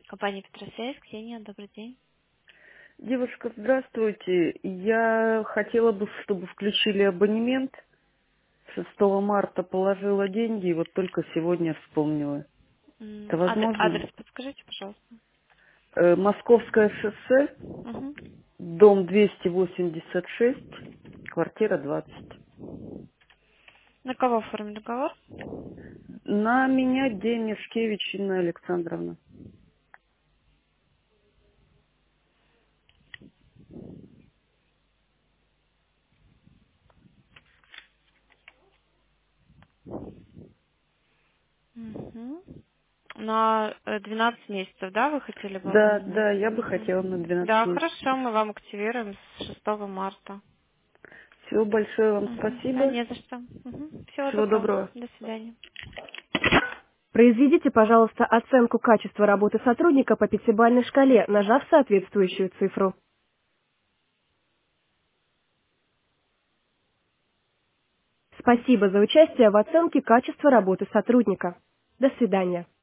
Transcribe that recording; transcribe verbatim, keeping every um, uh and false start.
Компания Петросяев, Ксения, добрый день. Девушка, здравствуйте. Я хотела бы, чтобы включили абонемент. шестого марта положила деньги и вот только сегодня вспомнила. Это М, ад- возможно? Адрес подскажите, пожалуйста. Э, Московское шоссе, Мгм. дом двести восемьдесят шесть, квартира двадцать. На кого оформим договор? На меня Демишкевич Инна Александровна. Мгм. На э, двенадцать месяцев, да, вы хотели бы Да, абонемент? да, я бы хотела на Мгм. двенадцать Да, месяцев. хорошо, мы вам активируем с шестого марта. Всего большое вам Мгм. Да, спасибо. не за что. Мгм. Всего Всего доброго. доброго. До свидания. Произведите, пожалуйста, оценку качества работы сотрудника по пятибалльной шкале, нажав соответствующую цифру. Спасибо за участие в оценке качества работы сотрудника. До свидания.